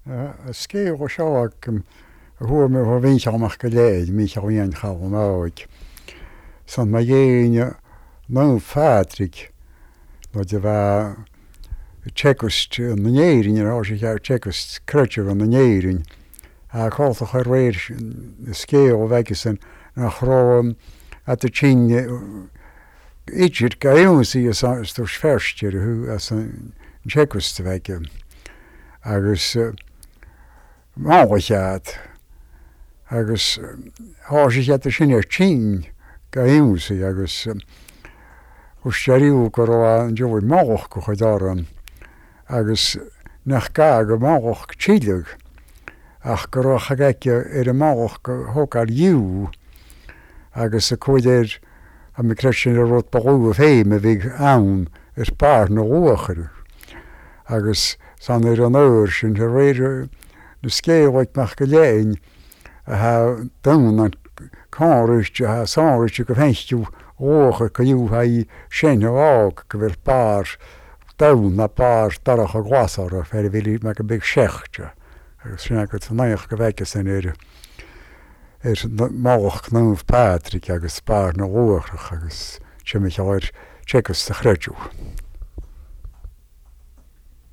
Scéal go seoach thua me bh vín amach go léid mí bhíon chaáid. San ma dhéine nó Patrick nó de bheith Czechust na néirin á sé Czechust cruite an na néirin a cháilta chu réir scéal bheicisan nach rám a tin idir gaúsaí dús fersteir thu as an Czechust bheice agus máhachead agus háisiché sin ar tin gaúsaí agus chusteíú go rá an dúhfuil máach go chudáran agus nach ga go máach tíileach ach go rá chagaice ar a máach go thógáil dú agus a chuidéir a mi cresin a rud baú a féim a bhíh ann ar pár na uachar agus san ar an áir sin a réidir na scéalhaid nach go léin a ha dan an cáiriste a sáiriste go féistú ócha go dú ha í sin ág go bhfuil pár dan na pár darach a gháar a fer bhí me go big sechte agus sin go naoch go bheice san ar máach nómh Patrick agus pár na óach agus si me áir Czechust a chreitiú.